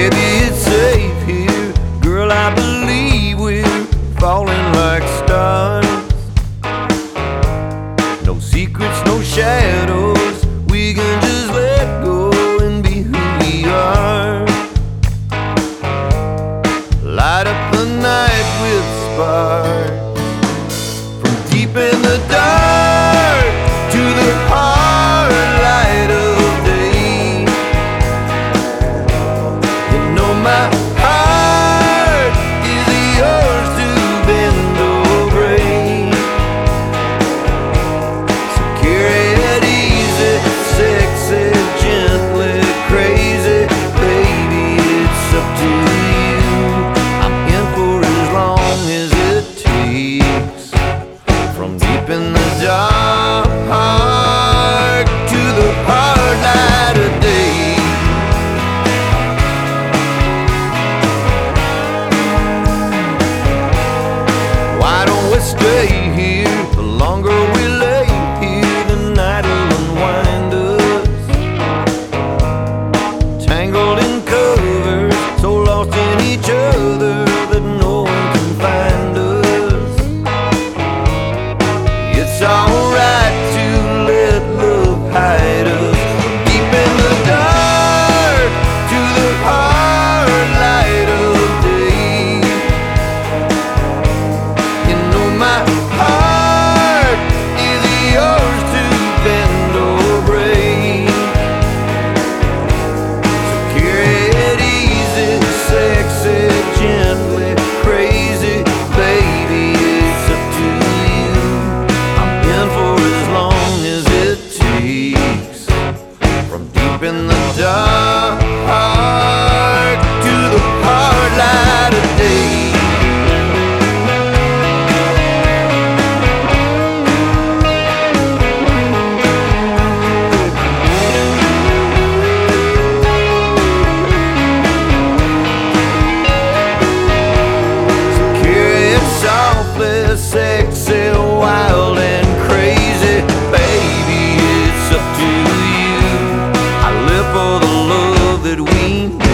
Maybe it's safe here, girl, I believe we're falling like stars. No secrets, no shadows, we can just let go and be who we are. Light up the night with sparks. From deep in the dark to the hard light of day. You know my heart is yours to bend or break. So carry it easy, sexy, gently, crazy, baby, it's up to you. I'm in for as long as it takes. From deep in the dark to the hard light of day. Why don't we stay here? The longer we lay here, the night will unwind us. Tangled in covers, so lost in each other that no one can find us. It's alright to let love hide us. Deep in the dark to the hard light of day. You know my heart is yours to bend or break. So carry it easy, sexy, gently, crazy, baby, it's up to you. I'm in for as long as it takes. From deep in the dark to the hard light of day. So carry it softly, sexy, wild and crazy, baby, it's up to you. I live for the love that we made.